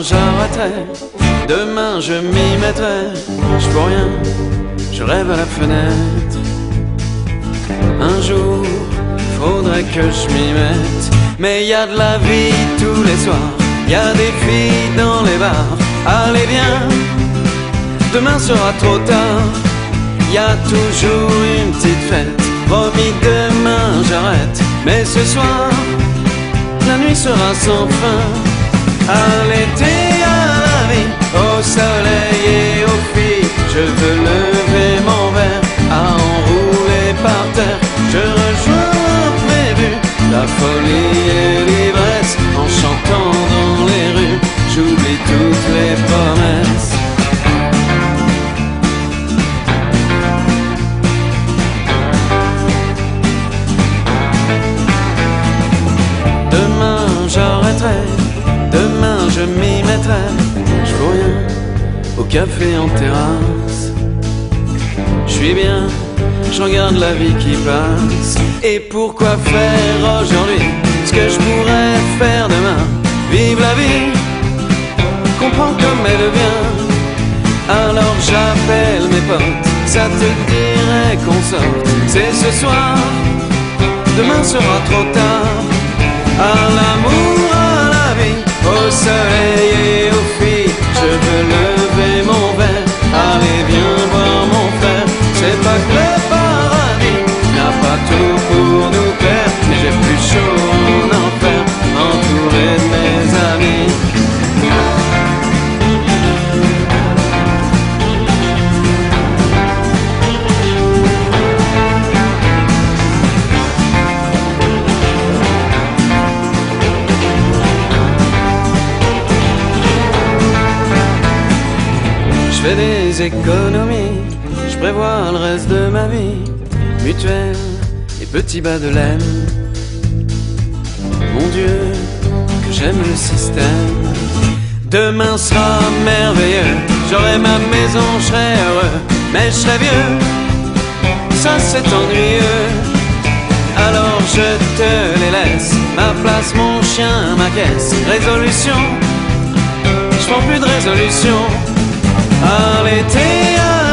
j'arrêterai, demain je m'y mettrai. Je peux rien, je rêve à la fenêtre. Un jour, faudrait que je m'y mette. Mais y a de la vie tous les soirs, y a des filles dans les bars. Allez viens, demain sera trop tard. Y a toujours une petite fête, promis demain j'arrête. Mais ce soir, la nuit sera sans fin. À l'été, à la vie, au soleil et aux filles, je veux lever mon verre à enrouler par terre. Je rejoins l'imprévu, la folie et l'ivresse. En chantant dans les rues, j'oublie toutes les promesses. Demain j'arrêterai, demain je m'y mettrai. Je vois rien au café en terrasse. Je suis bien, je regarde la vie qui passe. Et pourquoi faire aujourd'hui ce que je pourrais faire demain? Vive la vie, comprends comme elle vient. Alors j'appelle mes potes, ça te dirait qu'on sorte. C'est ce soir, demain sera trop tard. À l'amour, à la vie, au soleil et aux filles, je veux lever mon verre. Allez viens voir mon frère, c'est pas que le paradis n'a pas tout pour nous plaire. Mais j'ai plus chaud en enfer, entouré de mes amis. Je fais des économies, je prévois le reste de ma vie. Mutuelle et petits bas de laine. Mon Dieu, que j'aime le système. Demain sera merveilleux, j'aurai ma maison, je serai heureux. Mais je serai vieux, ça c'est ennuyeux. Alors je te les laisse, ma place, mon chien, ma caisse. Résolution, je prends plus de résolution. À l'été,